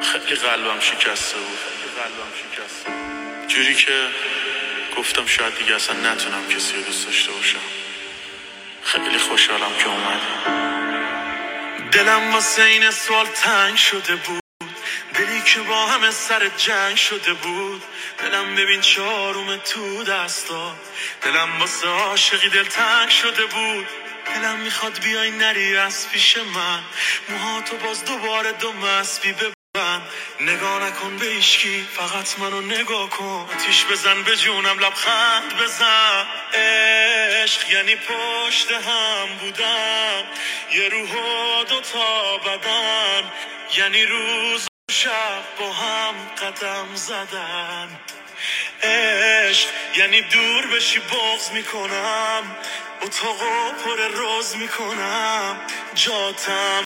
خیلی قلبم شکسته بود، جوری که گفتم شاید دیگه اصلا نتونم کسی رو دوست داشته باشم. خیلی خوشحالم که اومدی. دلم واسه این سوال تنگ شده بود، دلی که با همه سر جنگ شده بود. دلم ببین چاروم تو دستا، دلم واسه عاشقی دل تنگ شده بود. دلم میخواد بیای نری از پیش من، موهاتو باز دوباره دو مسبی ببن. نگاه نکن به هیچکی، فقط منو نگاه کن. آتیش بزن به جونم، لبخند بزن. عشق یعنی پشت هم بودن، یه روح و دوتا بدن، یعنی روز شب با هم قدم زدن. عشق یعنی دور بشی بغض میکنم، اتاقو پر روز میکنم، جاتم